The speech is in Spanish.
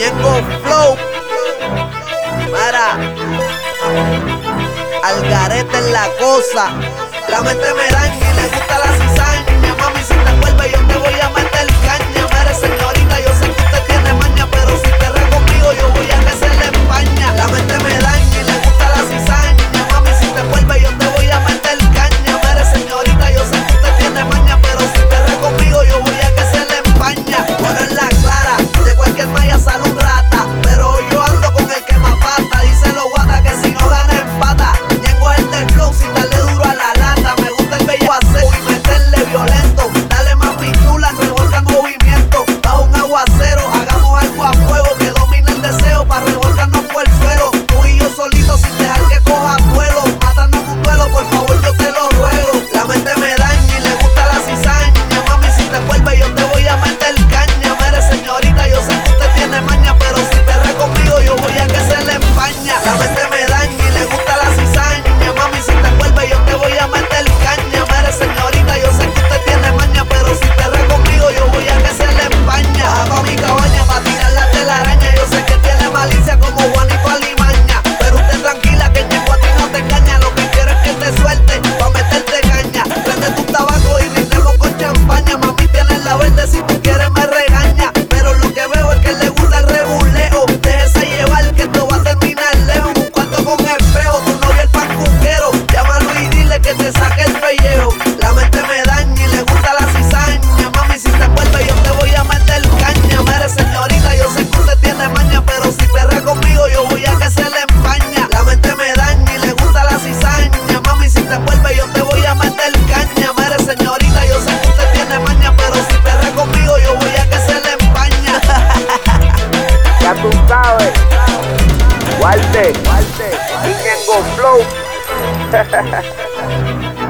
Ñengo Flow. Para Algarete en la cosa. La mente me daña y le gusta la cizaña. Mami, si te vuelve yo te voy a meter caña. Mire, señorita, yo sé que usted tiene maña, pero si te re conmigo yo voy a que se le empaña. La mente me daña y le gusta la cizaña. Mami, si te vuelve yo te voy a meter caña. Mire, señorita, yo sé que usted tiene maña, pero si te re conmigo yo voy a que se le empaña. Bueno, en la clara, de cualquier malla sale un rata, pero yo ando con el que más pata. Dice los guata que si no gana empata. Ñengo es el del flow sin darle duro a la lata. Me gusta el bello hacer y meterle violento. Dale más pintura, revolca el movimiento. Bajo un aguacero, hagamos algo a fuego que domine el deseo para revolcarnos por el suelo. Tú y yo solitos sin dejar que coja vuelo. Mátanos un duelo, por favor, yo te lo ruego. La mente me daña y le gusta la cizaña. Mami, si te vuelve yo te voy a meter caña. Mire, señorita, yo sé que usted tiene maña, pero si te re conmigo yo voy a que se le empaña. La mente me daña y le gusta la cizaña. Mami, si te vuelve yo te voy a meter caña. Mire, señorita, yo sé que usted tiene maña, pero si te re conmigo yo voy a que se le empaña. Baja pa' mi cabaña pa' tirar la telaraña. Yo sé que tiene malicia como Juanito Alimaña, pero usted tranquila que Ñengo a ti no te engaña. Lo que quiero es que te suelte pa' meterte caña. Prende tu tabaco y brindemos con champaña. Mami, tienes la verde, si tú quieres me regaña, pero lo que veo es que le gusta el rebuleo. Déjese llevar que esto va a terminar lejos. Un cuarto con espejo, tu novio el pancuquero. Llámalo y dile que te saque el pellejo. La mente me daña y le gusta la cizaña. Mami, si te vuelve yo te voy a meter caña. Mire, señorita, yo sé que usted tiene maña, pero si te re conmigo yo voy a que se le empaña. La mente me daña y le gusta la cizaña. Mami, si te vuelve yo te voy a meter caña. Mire, señorita, yo sé que usted tiene maña, pero si te re conmigo yo voy a que se le empaña. Ya tú sabes, Walter y Ñengo Flow.